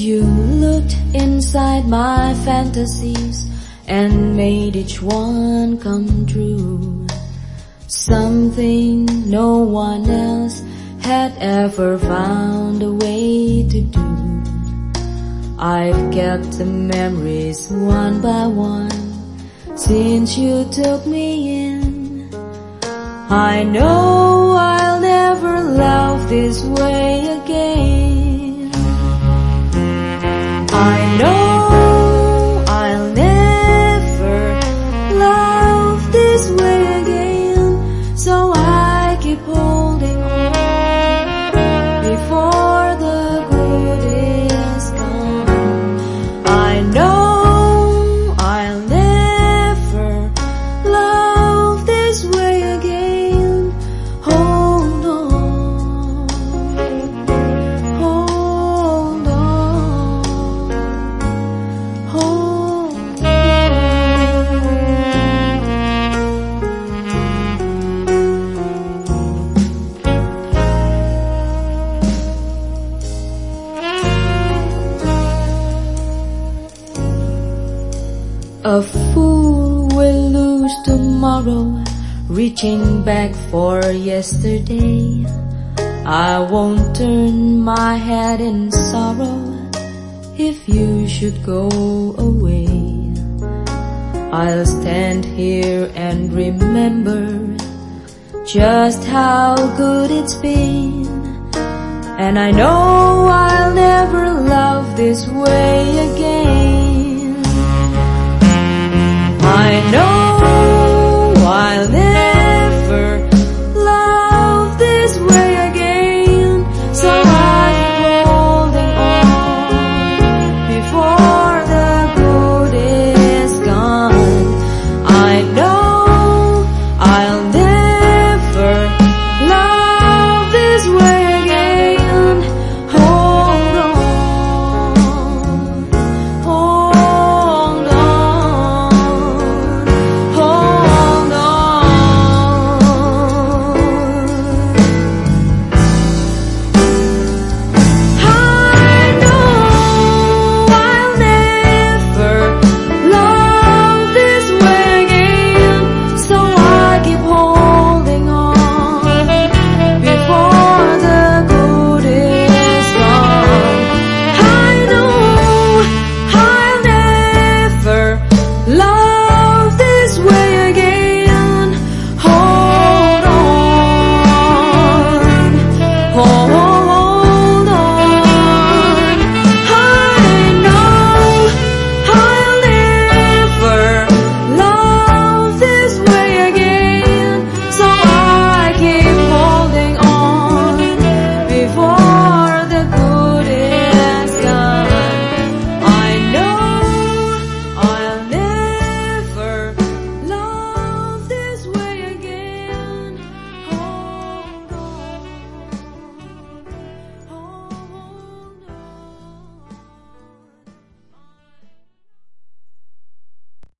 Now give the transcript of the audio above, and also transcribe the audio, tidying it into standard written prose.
You looked inside my fantasies and made each one come true. Something no one else had ever found a way to do. I've kept the memories one by one since you took me in. I know I'll never love this way again. I know I'll never love this way again, so I keep holding on before the good is gone. I know I'll never love this way again. Hold on, hold on, hold on. A fool will lose tomorrow, reaching back for yesterday. I won't turn my head in sorrow if you should go away. I'll stand here and remember just how good it's been, and I know I'll never love this way again.